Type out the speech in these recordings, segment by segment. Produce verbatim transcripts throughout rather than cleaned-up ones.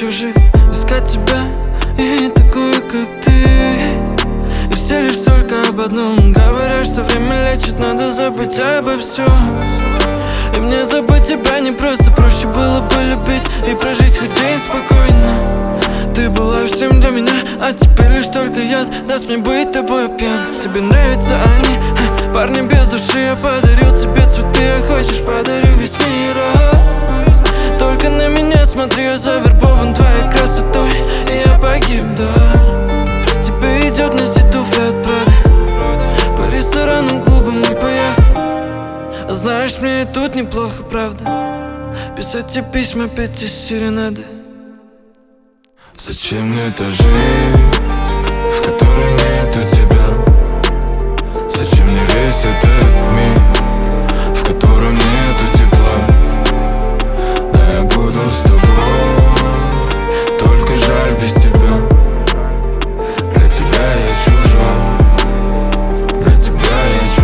чужих, искать тебя и такую, как ты. И все лишь только об одном говорят, что время лечит, надо забыть обо всем. И мне забыть тебя не просто, проще было бы любить и прожить хоть день спокойно. Ты была всем для меня, а теперь лишь только яд даст мне быть тобой пьян. Тебе нравятся они, а, парни без души. Я подарил тебе цветы, а хочешь подарю весь мир, а? Только на меня смотри, я завербован твоей красотой, и я погиб, да. Тебе идет носить туфли от Прада, по ресторанам, клубам и по яхтам. А знаешь, мне и тут неплохо, правда, писать тебе письма, петь тебе серенады. Зачем мне эта жизнь, в которой нету тебя? Зачем мне весь этот мир, в котором нету тепла? Да я буду с тобой, только жаль без тебя. Для тебя я чужой, для тебя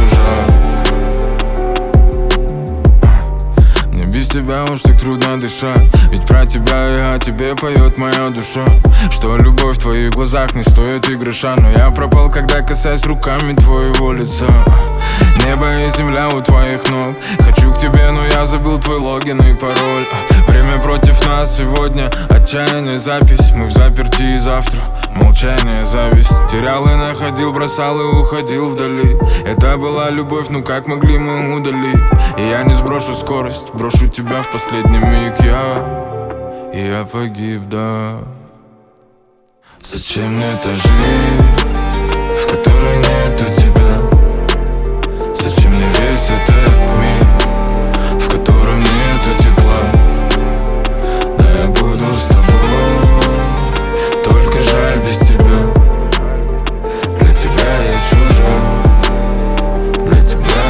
я чужак. Мне без тебя уж так трудно дышать, ведь про тебя и о тебе поет моя душа. Что любовь в твоих глазах не стоит и гроша, но я пропал, когда касаюсь руками твоего лица. Небо и земля у твоих ног, хочу к тебе, но я забыл твой логин и пароль. Время против нас сегодня, отчаяние запись. Мы в заперти и завтра, молчание, зависть. Терял и находил, бросал и уходил вдали. Это была любовь, ну как могли мы удалить? И я не сброшу скорость, брошу тебя в последний миг. Я, и я погиб, да. Зачем мне эта жизнь, в которой нету тебя? Зачем мне весь этот мир, в котором нету тепла? Да я буду с тобой, только жаль без тебя. Для тебя я чужой, для тебя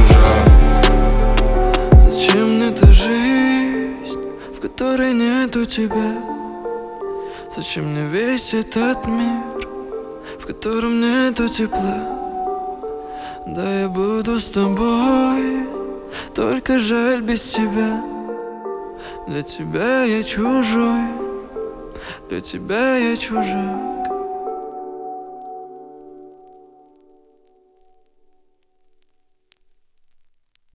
я чужак. Зачем мне эта жизнь, в которой нету тебя? Зачем мне весь этот мир, в котором нету тепла? Да я буду с тобой, только жаль без тебя. Для тебя я чужой, для тебя я чужак.